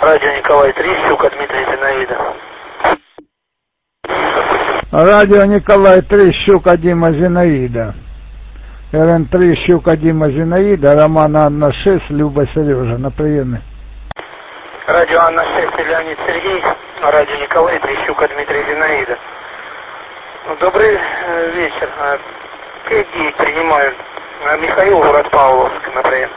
Радио Николай 3, Щука Дмитрий Зинаида. Радио Николай 3, Щука Дима Зинаида. РН3, Щука Дима Зинаида, Роман Анна 6, Люба Сережа, на приеме. Радио Анна 6, Леонид Сергей. Радио Николай 3, Щука Дмитрий Зинаида. Добрый вечер. Какие принимают? Михаил, город Павловск, на прием.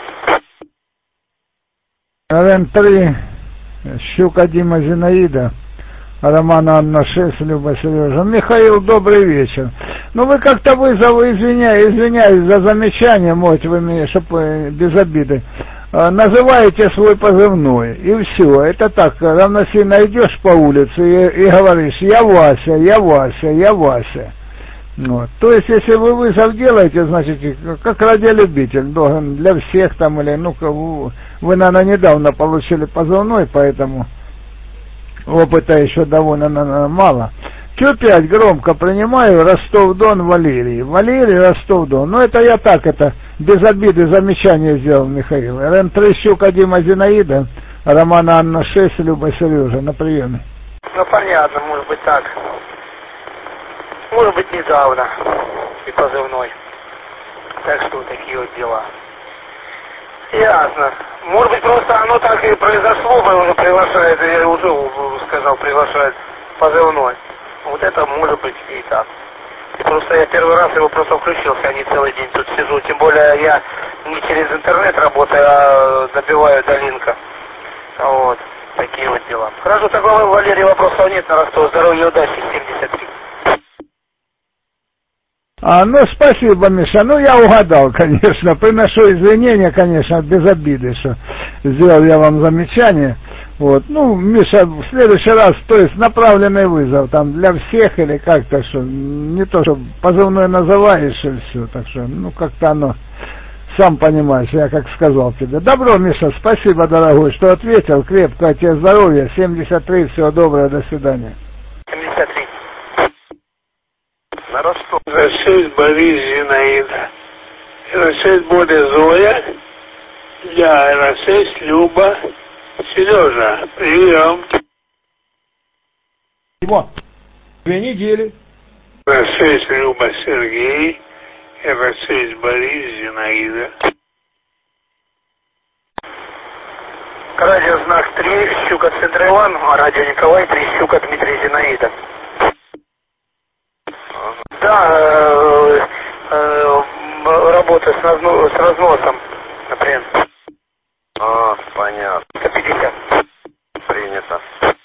РН3, Щука Дима Зинаида, Роман Анна 6, Люба Сережа. Михаил, добрый вечер. Ну вы как-то извиняюсь за замечание, можете вы меня, чтобы без обиды, называете свой позывной, и все. Это так, равносильно идешь по улице и говоришь: я Вася, я Вася, я Вася. Вот. То есть, если вы вызов делаете, значит, как радиолюбитель, должен для всех там, или, ну-ка, вы, наверное, недавно получили позывной, поэтому опыта еще довольно мало. Q5 громко принимаю, Ростов-Дон, Валерий. Валерий, Ростов-Дон. Ну, это я так, это без обиды замечание сделал, Михаил. РН3, Щука Дима Зинаида, Роман Анна 6, Люба Сережа, на приеме. Ну, понятно, может быть так. Может быть, недавно и позывной. Так что такие вот дела. Ясно. Может быть, просто оно так и произошло, он уже приглашает, я уже сказал, приглашает позывной. Вот это может быть и так. И просто я первый раз его просто включился, а не целый день тут сижу. Тем более я не через интернет работаю, а добиваю до линка. Вот. Такие вот дела. Хорошо, такого, Валерий, вопросов нет. На Ростов. Здоровья и удачи. 73. Ну, спасибо, Миша. Ну, я угадал, конечно. Приношу извинения, конечно, без обиды, что сделал я вам замечание. Вот. Ну, Миша, в следующий раз, то есть направленный вызов, там, для всех или как-то, что, не то, что позывной называешь и все, так что, ну, как-то оно, сам понимаешь, я как сказал тебе. Добро, Миша, спасибо, дорогой, что ответил, крепкого тебе здоровья, 73, всего доброго, до свидания. 73. На Ростов. Рашид Борис Зинаида. Рашид Боря Зоя. Я Рашид Люба Сережа. Прием. Вот. 2 недели. Рашид Люба Сергей. И Рашид Борис Зинаида. Радио Знак 3, Щука Центр Иван, радио Николай 3, Щука Дмитрий Зинаида. Да, работа с разносом, например. Понятно. 150. Принято.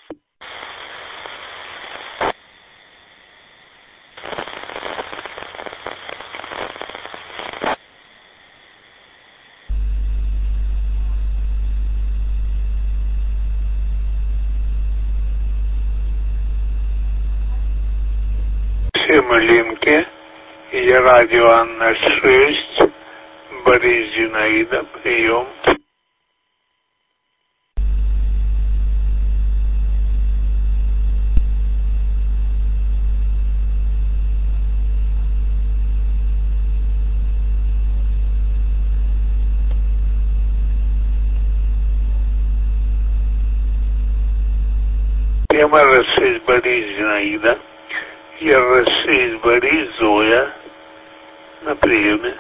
Линке и радио Анна 6, Борис Зинаида, прием. Тема Рашид Борис Зинаида. Я Рашид Борис Зоя на приеме.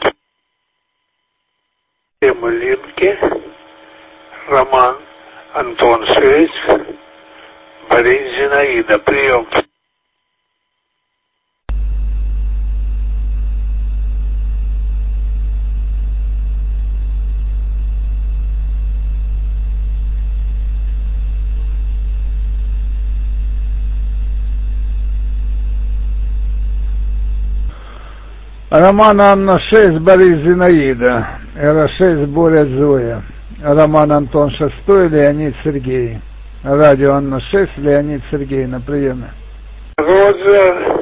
Тема Линки. Роман Антон 6. Борис Зинаида. Прием. Роман Анна 6, Борис Зинаида. РА6, Боря Зоя. Роман Антон 6, Леонид Сергей. Радио Анна 6, Леонид Сергей, на приеме. Роджер.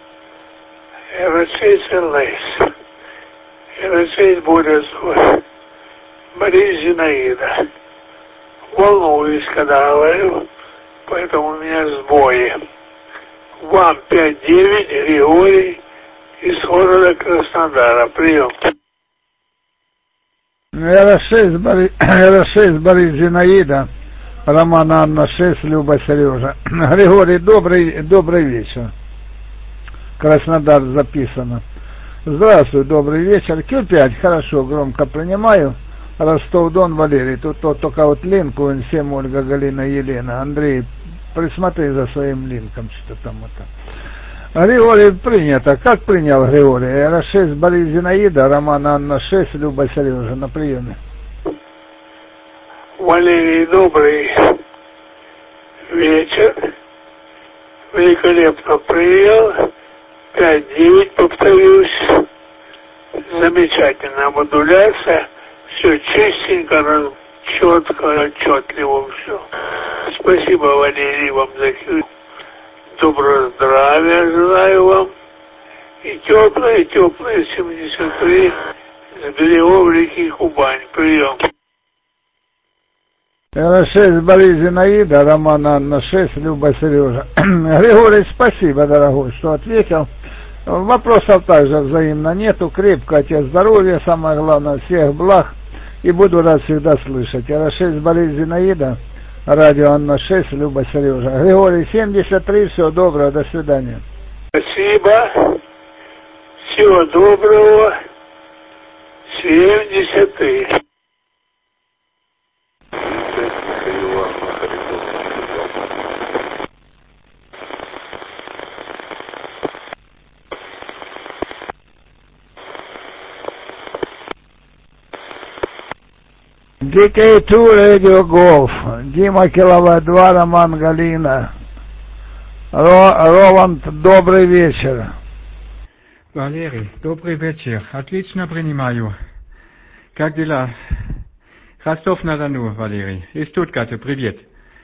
РА6 ЛС. РА6 Боря Зоя. Борис Зинаида. Волнуюсь, когда говорю, поэтому у меня сбои. Вам 5-9, Григорий. Из города Краснодара. Прием. РА6 Борис Зинаида. Роман Анна 6, Люба Сережа. Григорий, добрый вечер. Краснодар записано. Здравствуй, добрый вечер. Q5, хорошо, громко принимаю. Ростов-Дон, Валерий. Тут только вот линк, УН7, Ольга, Галина, Елена. Андрей, присмотри за своим линком, что там это. Григорий принято. Как принял Григорий? R6, Борис Зинаида, Роман Анна 6, Люба Сережа на приеме. Валерий, добрый вечер. Великолепно принял. 5-9, повторюсь. Замечательная модуляция. Все чистенько, четко, отчетливо все. Спасибо, Валерий, вам за доброго здравия желаю вам. И теплые 73 с берегов реки Кубань. Прием. R6, Борис Зинаида, Роман Анна 6, Люба Сережа. Григорий, спасибо, дорогой, что ответил. Вопросов также взаимно нету. Крепкое тебе здоровья, самое главное, всех благ. И буду рад всегда слышать. R6, Борис Зинаида, радио Анна 6, Люба Сережа. Григорий, 73, всего доброго, до свидания. Спасибо. Всего доброго. 73. DK2 Radio Golf, Дима Киловатт 2, Роман Галина. Роланд, добрый вечер. Валерий, добрый вечер. Отлично принимаю. Как дела? Ростов-на-Дону, Валерий. Из Stuttgart, привет.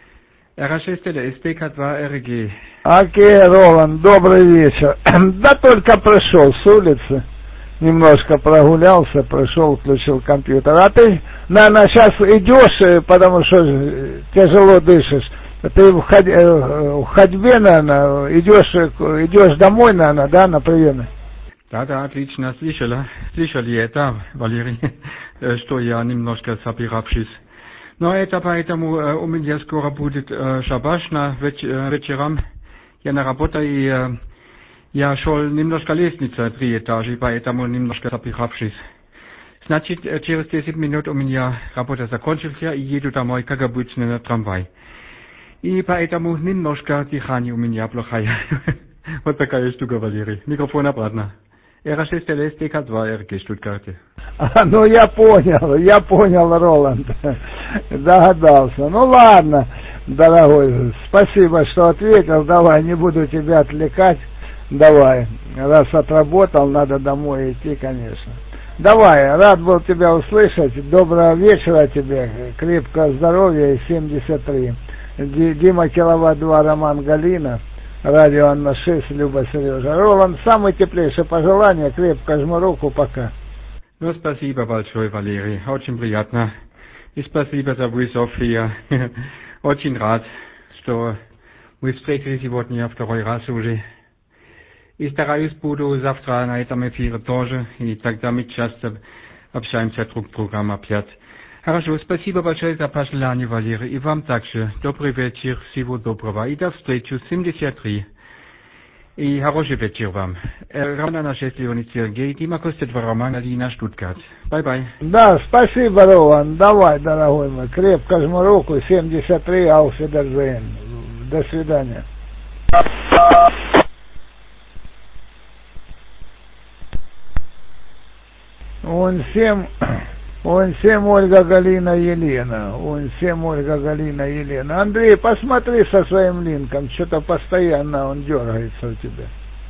R6 SDK2 RG. Окей, Роланд, добрый вечер. Да только пришел с улицы. Немножко прогулялся, пришел, включил компьютер. А ты, наверное, сейчас идешь, потому что тяжело дышишь. Ты в ходьбе, наверное, идешь домой, наверное, да, на приемы? Да, отлично, слышали это, Валерий, что я немножко собиравшись. Но это поэтому у меня скоро будет шабаш на вечерам. Я на работе и я шел немножко лестница 3 этажи, поэтому немножко собиравшись. Значит, через 10 минут у меня работа закончилась, и еду домой, как обычно, на трамвай. И поэтому немножко дыхание у меня плохое. Вот такая штука, Валерий. Микрофон обратно. R6 SDK2 RG Stuttgart. Ну я понял, Роланд. Догадался. Ну ладно, дорогой, спасибо, что ответил. Давай, не буду тебя отвлекать. Давай, раз отработал, надо домой идти, конечно. Давай, рад был тебя услышать. Доброго вечера тебе, крепкого здоровья и 73. Дима Киловатт 2, Роман Галина, радио Анна 6, Люба Сережа. Роланд, самые теплейшие пожелания, крепко жму руку, пока. Ну, спасибо большое, Валерий, очень приятно. И спасибо за вызов, я очень рад, что мы встретились сегодня второй раз уже. И стараюсь, буду завтра на этом эфире тоже, и тогда мы часто общаемся друг с другом опять. Хорошо, спасибо большое за пожелание, Валерий, и вам также. Добрый вечер, всего доброго, и до встречи, 73. И хороший вечер вам. Роман Анна 6, Леонид Сергей, Дима Костя-2, Роман Галина, Штутгарт. Бай-бай. Да, спасибо, Роман, давай, дорогой мой, крепко жму руку, 73, Ауфидерзейн. До свидания. УН7 Ольга Галина Елена. УН7 Ольга Галина Елена. Андрей, посмотри со своим линком, что-то постоянно он дергается у тебя.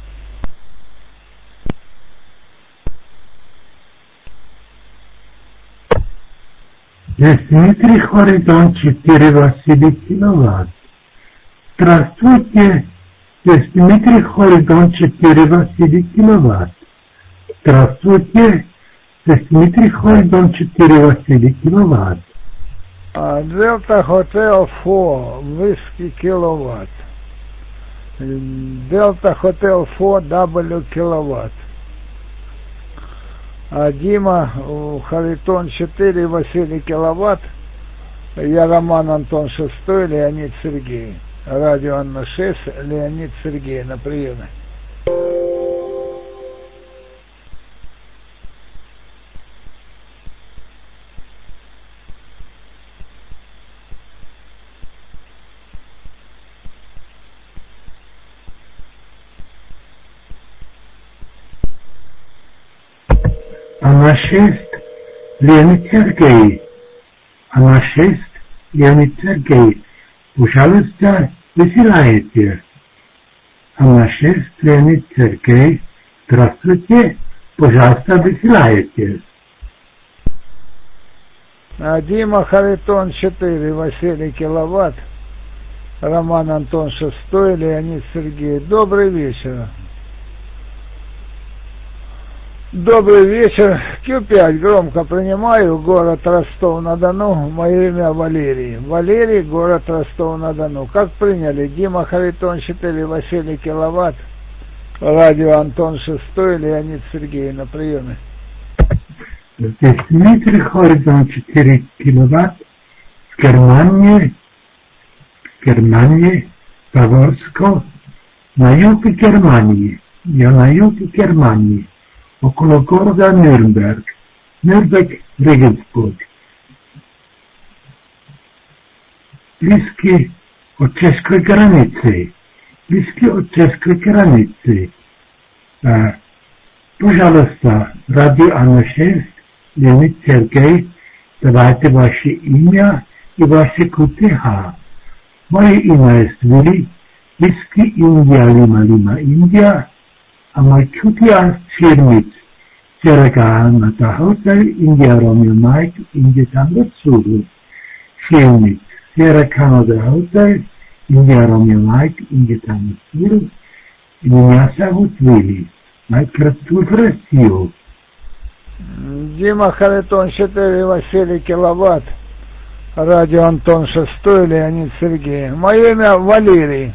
Дмитрий Хоридон 4 Василий Киловатт. Здравствуйте, здесь Дмитрий Хоридон 4 Василий Киловатт. Здравствуйте, здесь Дмитрий Хоридон 4 Василий Киловатт. Delta Hotel 4 Whiskey Kilowatt. Delta Hotel 4 W Kilowatt. Дима Харитон 4 Василий Киловатт. Я Роман Антон Шестой, Леонид Сергей. Радио Анна 6, Леонид Сергей на приеме. Анна 6, Леонид Сергей. Анна 6, Леонид Сергей. Пожалуйста, высылайте. Анна 6, Леонид Сергей. Здравствуйте. Пожалуйста, высылайте. Дима Харитон 4, Василий Киловатт. Роман Антон Шестой, Леонид Сергей. Добрый вечер. Добрый вечер. Q5 громко принимаю. Город Ростов-на-Дону. Мое имя Валерий. Валерий, город Ростов-на-Дону. Как приняли? Дима Харитон 4, Василий Киловатт. Радио Антон Шестой, Леонид Сергей на приеме. Здесь Дмитрий Харитон 4 киловатт. В Германии, Баварско, на юге Германии. Я на юге Германии. Около города Нюрнберг, Регенсбург. Близкий от чешской границы. Пожалуйста, радио Анна 6, Леонид Сергей, давайте ваше имя и ваше КТХ. Мое имя Вили, Виски Индия, Лима, Индия. A moj QTR Čirmic, Sierra Nata Hotel, India Romeo Mike, India Tango Zulu, Čirmic, Sierra Canada Hotel, India Romeo Mike, India Tango Zulu, и меня зовут Вилли. Майкротур Россию. Дима Харитон 4, Василий Киловатт. Радио Антон Шестой, Леонид Сергей. Мое имя Валерий.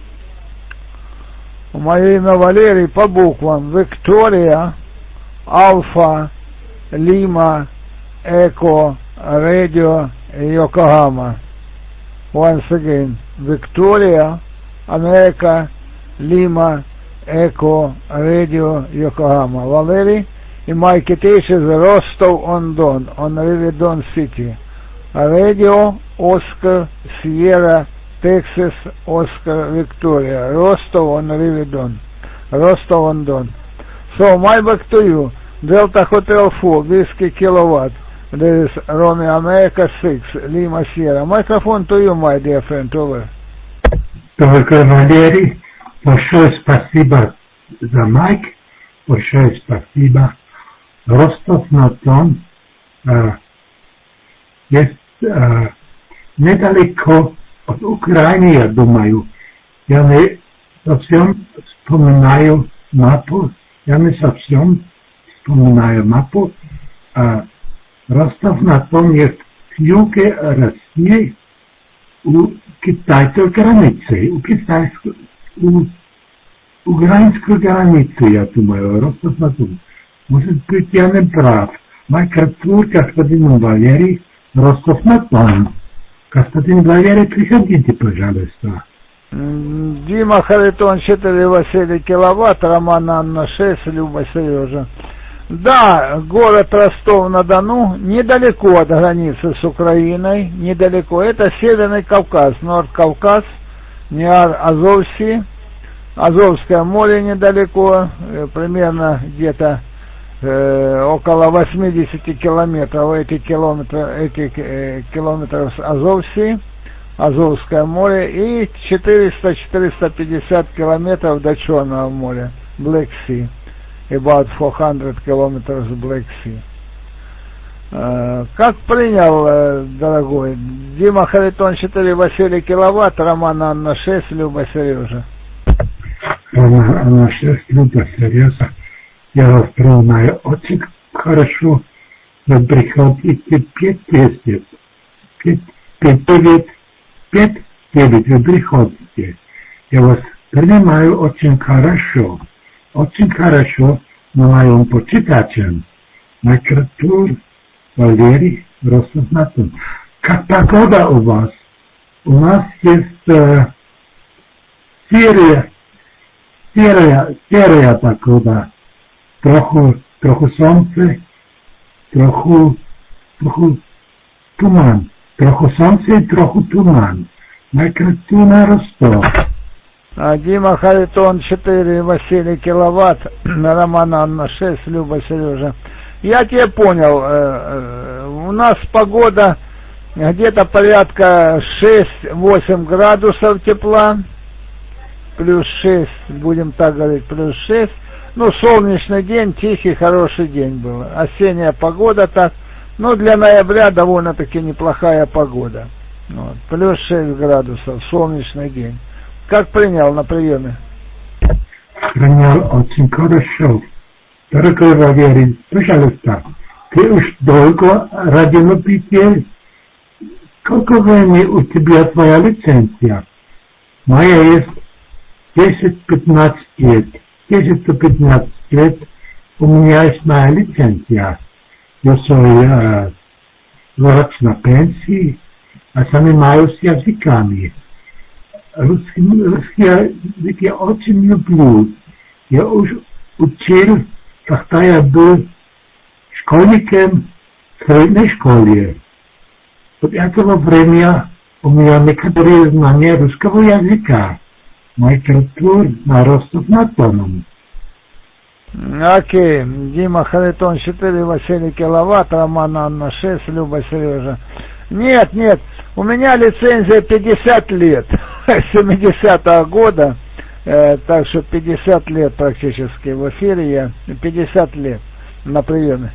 Мое имя Валерий по буквам. Виктория, Альфа, Лима, Эко, Радио, Йокогама. Once again. Victoria, America, Lima, Echo, Radio, Yokohama. Valery, и my citation is Rostov-on-Don, on River Don City. Radio, Oscar, Sierra, Texas, Oscar, Victoria. Rostov-on-River-Don. Rostov-on-Don. So, my back to you. Delta Hotel 4, Whiskey Kilowatt. There is Romeo America 6, Lima Sierra. Microphone to you, my dear friend, over. Дорогой Валерий, большое спасибо за майк, большое спасибо. Ростов-на-Дон есть недалеко от Украины, я думаю. Я не совсем вспоминаю мапу. Ростов-на-Дон есть в юге России, у китайской границы, у украинской границы, я думаю, Ростов-на-Дон. Может быть, я не прав. Майкротур, господин Валерий, Ростов-на-Дон. Господин Валерий, приходите, пожалуйста. Дима Харитон 4, Василий Киловатт, Роман Анна 6, Люба Сережа. Да, город Ростов-на-Дону недалеко от границы с Украиной, недалеко. Это Северный Кавказ, Норд-Кавказ, не Азовси, Азовское море недалеко, примерно где-то около 80 километров, этих километров с Азовси, Азовское море, и 400-450 километров до Черного моря, Black Sea. About 400 kilometers Black Sea. Как принял, дорогой? Дима Харитон 4, Василий Киловатт, Роман Анна 6, Люба Сережа. Роман Анна 6, Люба Сережа. Я вас принимаю очень хорошо. Вы приходите 5-10. 5-9, вы приходите. Я вас принимаю очень хорошо. Очень хорошо на моем почитателем. Майкротур Валерий, Ростов-на-Дон. Как погода у вас? У нас есть серая погода. Троху солнце, троху туман. Троху солнце и троху туман. Майкратуна Ростов. Дима Харитон 4, Василий Киловатт, Роман Анна 6, Люба Сережа. Я тебя понял, у нас погода где-то порядка 6-8 градусов тепла, плюс 6, будем так говорить, плюс 6. Ну, солнечный день, тихий, хороший день был. Осенняя погода так, ну, для ноября довольно-таки неплохая погода. Вот, плюс 6 градусов, солнечный день. Как принял на приеме? Принял очень хорошо. Дорогой Валерий, пожалуйста, ты уж долго радиолюбитель. Сколько времени у тебя твоя лицензия? Моя есть 10-15 лет. 10-15 лет у меня есть моя лицензия. Я свой врач на пенсии, а занимаюсь языками. Русский язык я очень люблю. Я уже учил, когда я был школьником в средней школе. От этого времени у меня некоторые знания русского языка. Майкратур на Ростов-на-Дону. Окей. Дима Харитон 4, Василий Киловатт, Роман Анна 6, Люба Сережа. Нет, у меня лицензия 50 лет, 70-го года, так что 50 лет практически в эфире я, 50 лет на приеме.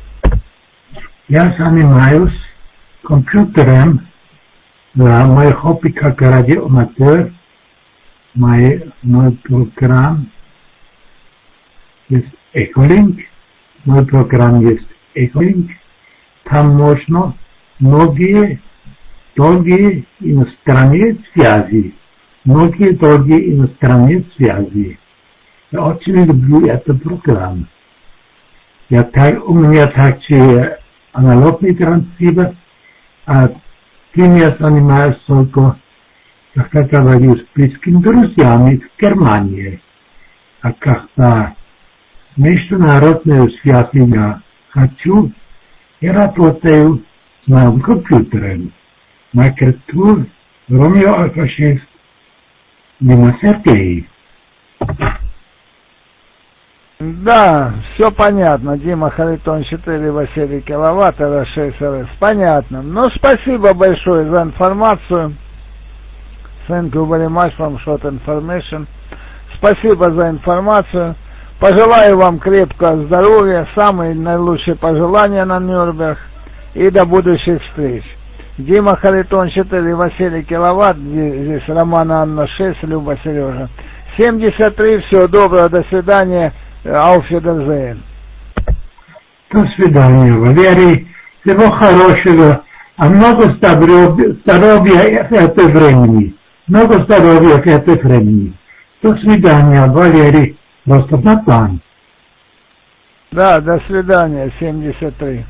Я занимаюсь компьютером, мой хобби как радиоаматер, мой программ есть Echolink, мой программ есть Echolink, там можно многие долгие иностранные связи. Я очень люблю эту программу. У меня также аналогный трансцейвер, а тем я занимаюсь только, как я говорю, с близкими друзьями в Германии. А когда международную связь я хочу, я работаю с моим компьютером. Майкратур, Ромео Альфа 6, Дима Сергей. Да, все понятно. Дима Харитон 4, Василий Киловатт, РС 6 РС. Понятно. Ну, спасибо большое за информацию. Thank you very much for short information. Спасибо за информацию. Пожелаю вам крепкого здоровья, самые наилучшие пожелания на Нюрнберг и до будущих встреч. Дима Харитон 4, Василий Киловатт, здесь Роман Анна 6, Люба Сережа. 73, всего доброго, до свидания, auf Wiedersehen. До свидания, Валерий, всего хорошего, а много здоровья к этой времени. Много здоровья к этой времени. До свидания, Валерий, Ростов-на-Дону. Да, до свидания, 73.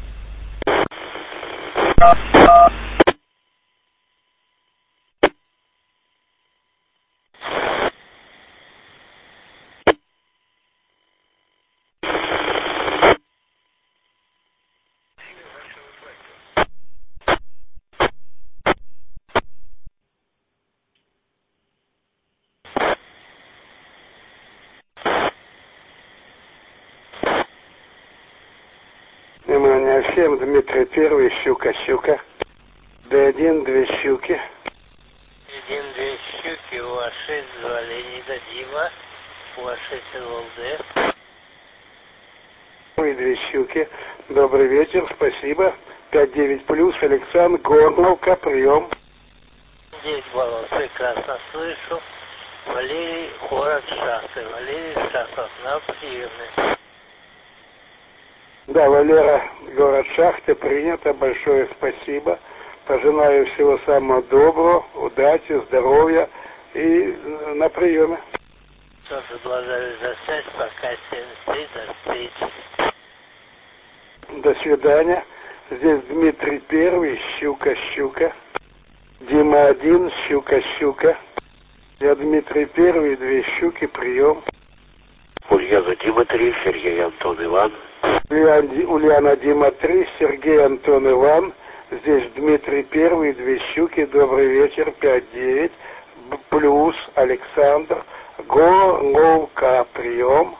Внимание всем, Дмитрий Первый, щука. Д1, 2 щуки. Д1, 2 щуки, у вас 6, 2 Леонида, Дима, у вас 6 ЛЛД. И 2 щуки. Добрый вечер, спасибо. 5-9+, Александр, Горновка, прием. 9 баллов, прекрасно слышу. Валерий, город Шахты. Валерий Шахтов, на приеме. Да, Валера, город Шахты, принято, большое спасибо. Пожелаю всего самого доброго, удачи, здоровья и на приеме. Тоже благодарю за связь, пока 73, до встречи. До свидания. Здесь Дмитрий Первый, Щука. Дима Один, Щука. Я Дмитрий Первый, 2 щуки, прием. Ульяна Дима 3, Сергей Антон Иван. Ульяна Дима 3, Сергей Антон Иван. Здесь Дмитрий Первый, 2 щуки, добрый вечер, 5-9. Плюс Александр, Головка, прием.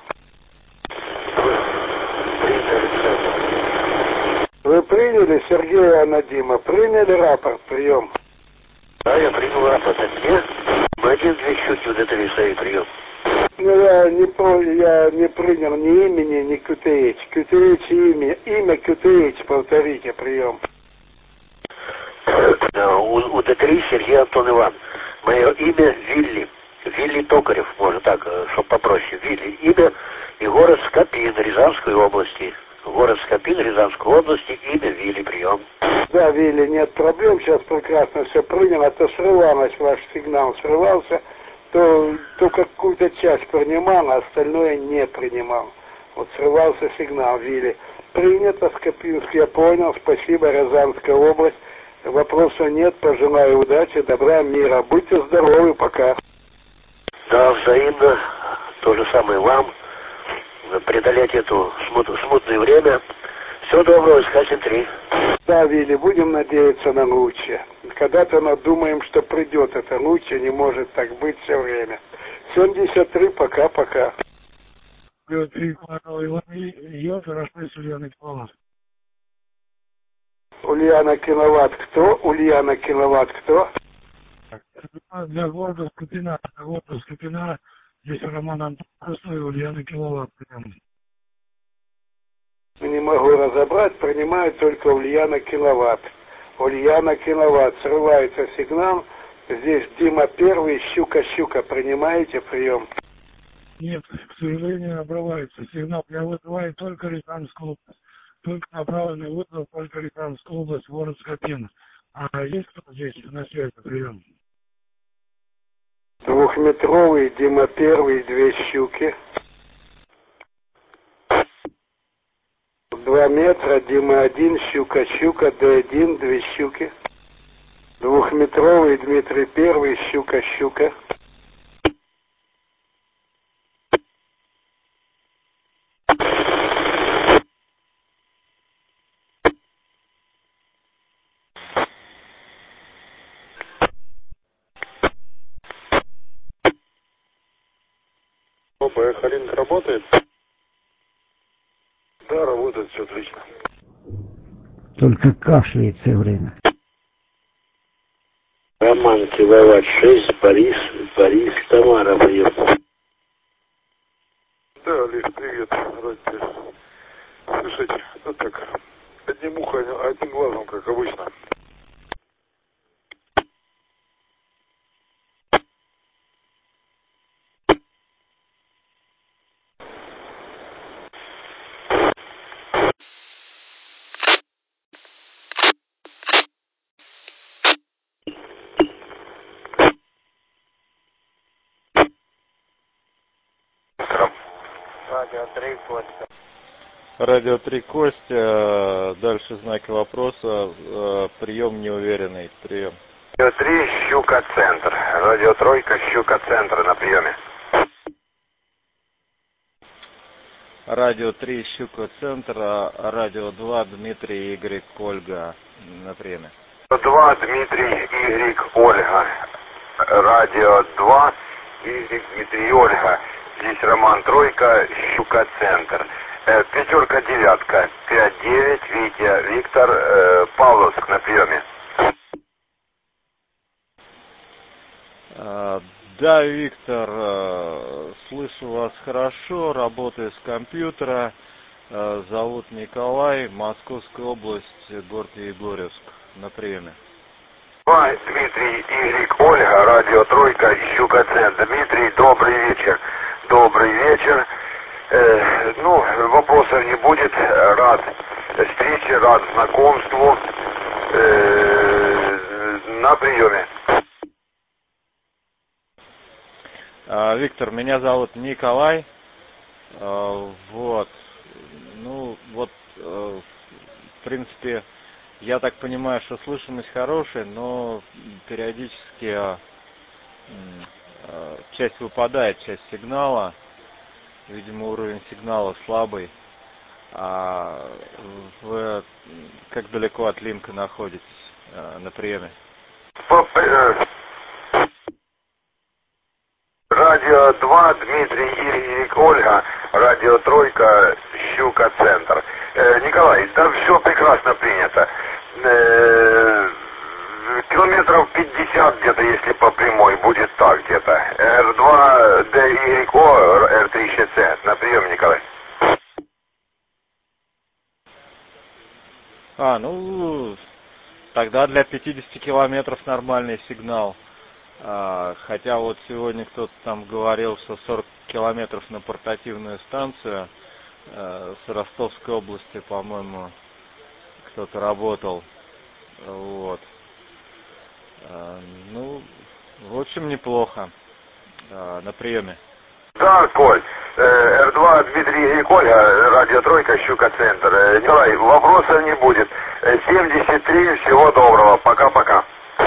Вы приняли, Сергей Анадима, приняли рапорт, прием? Да, я принял рапорт. Нет, мы 1-2 щуки вот это решили, прием. Ну, я не принял ни имени, ни QTH. QTH имя QTH, повторите, прием. У Д3 Сергей Антон Иван. Мое имя Вилли. Вилли Токарев, может так, чтобы попроще. Вилли. Имя и город Скопин, Рязанской области. Город Скопин, Рязанской области. Имя Вилли, прием. Да, Вилли, нет проблем, сейчас прекрасно все принял. А то срывалось, ваш сигнал срывался, то какую-то часть принимал, а остальное не принимал. Вот срывался сигнал, Вилли. Принято, Скопинск, я понял, спасибо, Рязанская область. Вопросов нет, пожелаю удачи, добра, мира. Будьте здоровы, пока. Да, взаимно. То же самое вам. Преодолеть эту смутное время. Всего доброго, Искатель-3. Да, Вилли, будем надеяться на лучшее. Когда-то надумаем, что придет это лучшее, не может так быть все время. 73, пока. Ульяна Киловатт кто? Ульяна Киловатт кто? Для города Скопина, здесь Роман Антонов и Ульяна Киловатт. Не могу разобрать, принимаю только Ульяна Киловатт. Ульяна Киловатт, срывается сигнал. Здесь Дима Первый, Щука. Принимаете прием? Нет, к сожалению, обрывается сигнал. Я вызываю только Рязанскую область. Только направленный вызов, только Рязанская область, город Скопин. А есть кто здесь на связи, прием? 2-метровый, Дима Первый, 2 щуки. 2 метра, Дима Один, Щука, Д1, 2 щуки. 2-метровый, Дмитрий Первый, Щука. Халинка работает? Да, работает, все отлично. Только кашляет все время. Роман Киловатт 6, Борис, Тамара, прием. Да, Олег, привет, рад тебя слышать. Ну так, одним ухом, одним глазом, как обычно. Радио 3 Костя, дальше знаки вопроса, прием неуверенный, прием. Радио 3 Щука-центр, радио 3 Щука-центр на приеме. Радио 3 Щука-центр, радио 2 Дмитрий Игорь Ольга на приеме. 2 Дмитрий Игорь Ольга, радио 2 Игорь Дмитрий Ольга, здесь Роман Тройка, Щука-центр. 5-9, 5-9, Витя, Виктор, Павловск на приеме. Да, Виктор, слышу вас хорошо, работаю с компьютера, зовут Николай, Московская область, город Егорьевск, на приеме. Дмитрий Игорь Ольга, радио 3, Щука-центр. Дмитрий, добрый вечер. Добрый вечер. Вопросов не будет. Рад встрече, рад знакомству. На приеме. Виктор, меня зовут Николай. В принципе, Я так понимаю, что слышимость хорошая, но периодически часть выпадает, часть сигнала. Видимо, уровень сигнала слабый. А вы как далеко от Линка находитесь на приеме? Радио 2, Дмитрий, Ирик, Ольга, радио Тройка, Щука-центр. Николай, там все прекрасно принято. Километров 50 где-то, если по прямой, будет так где-то. Р2, ДИО, Р3ЩЦ. На прием, Николай. Ну, тогда для 50 километров нормальный сигнал. Хотя вот сегодня кто-то там говорил, что 40 километров на портативную станцию с Ростовской области, по-моему, кто-то работал. Вот. Ну, в общем, неплохо на приеме. Да, Коль. Р2, Дмитрий и Коля, радио Тройка, Щука-центр. Николай, вопросов не будет. 73, всего доброго. Пока-пока.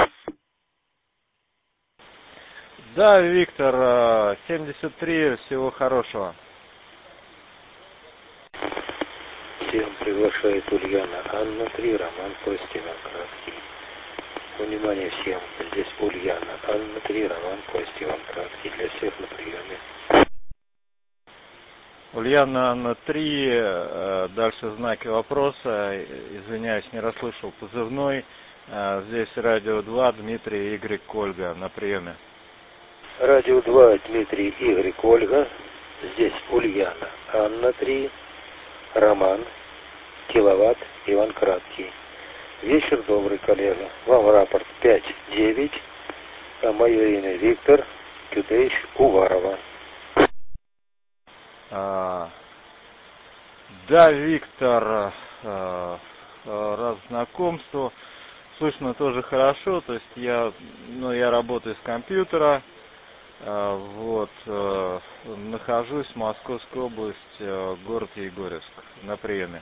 Да, Виктор, 73, всего хорошего. Всем приглашает Ульяна, Анна 3, Роман, Костя, Иван Краткий. Внимание всем, здесь Ульяна, Анна 3, Роман, Костя, Иван Краткий. Для всех на приеме. Ульяна, Анна 3, дальше знаки вопроса, извиняюсь, не расслышал позывной. Здесь радио 2, Дмитрий, Игорь, Ольга, на приеме. Радио 2, Дмитрий, Игорь, Ольга. Здесь Ульяна, Анна 3, Роман, Киловатт, Иван Краткий. Вечер добрый, коллега. Вам рапорт 5-9. Мое имя Виктор Кютеевич Уварова. Да, Виктор, рад знакомству. Слышно тоже хорошо, то есть я работаю с компьютера, вот, нахожусь в Московской области, город Егорьевск, на приеме.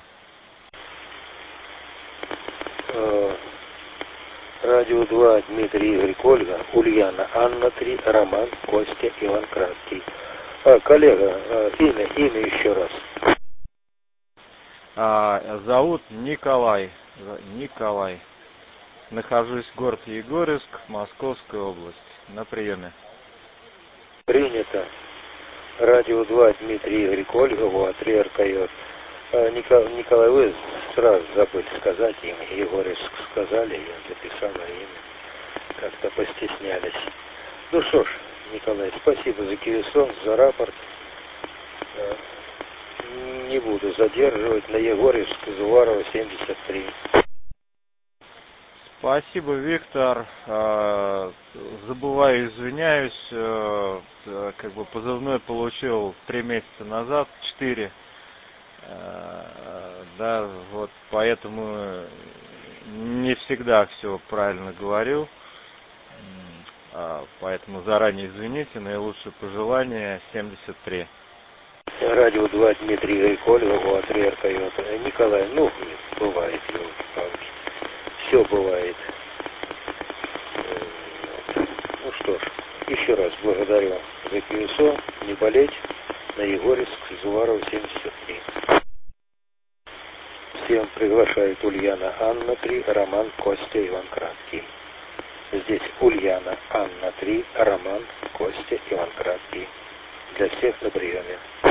Радио 2, Дмитрий, Игорь, Ольга, Ульяна, Анна 3, Роман, Костя, Иван Краткий. Коллега, имя еще раз. Зовут Николай. Нахожусь в городе Егорьевск, Московская область, на приеме. Принято. Радио 2, Дмитрий, Игорь, Ольга, ВА3, РКЙ. Николай, вы сразу забыли сказать имя. Егорьевск сказали, я записал имя. Как-то постеснялись. Ну что ж, Николай, спасибо за Кивисон, за рапорт. Не буду задерживать. На Егорьевск, Зуварова, 73. Спасибо, Виктор. Забываю, извиняюсь. Позывной получил 3 месяца назад, 4. Да, вот поэтому не всегда все правильно говорю. Поэтому заранее извините, наилучшие пожелания, 73. Радио 2, Дмитрий, Игорь, Ольга, ВА3, РКЙ. Николай, бывает, елки-палки. Все бывает. Ну что ж, еще раз благодарю за КСО, не болеть, на Егорьевск, Зуваров, 73. Всем приглашает Ульяна, Анна 3, Роман, Костя, Иван Краткий. Здесь Ульяна, Анна 3, Роман, Костя, Иван Краткий. Для всех на приеме.